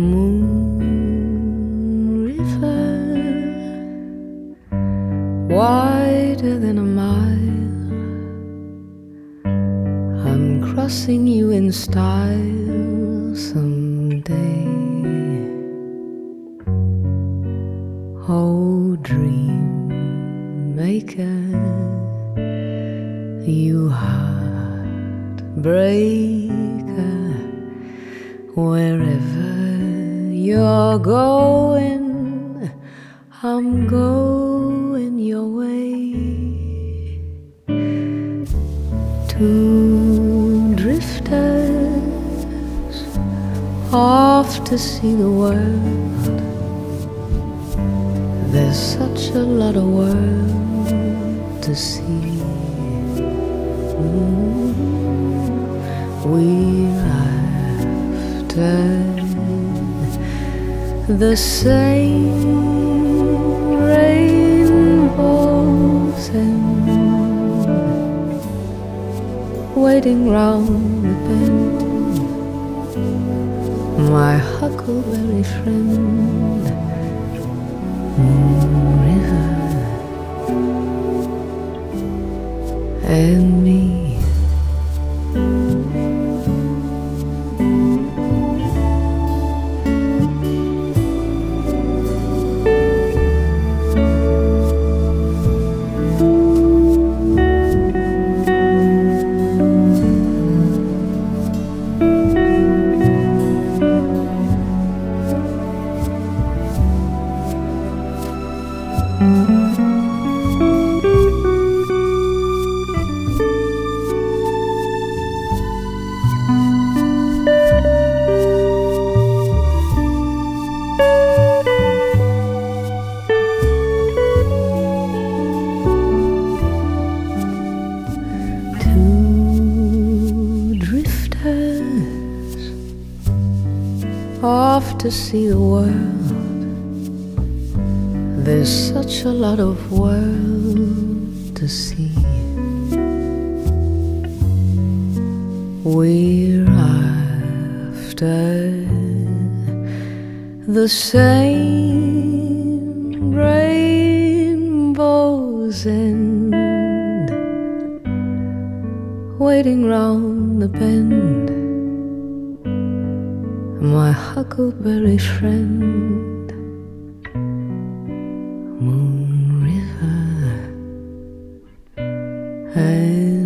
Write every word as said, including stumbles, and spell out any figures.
Moon river, wider than a mile, I'm crossing you in style someday. Oh, dream maker, you heartbreaker, wherever you're going, I'm going your way. Two drifters off to see the world. There's such a lot of world to see. Mm. We're after the same rainbows and waiting round the bend, my huckleberry friend. Moon river and me. Two drifters off to see the world. There's such a lot of world to see. We're after the same rainbows and waiting round the bend, my huckleberry friend. Moon river and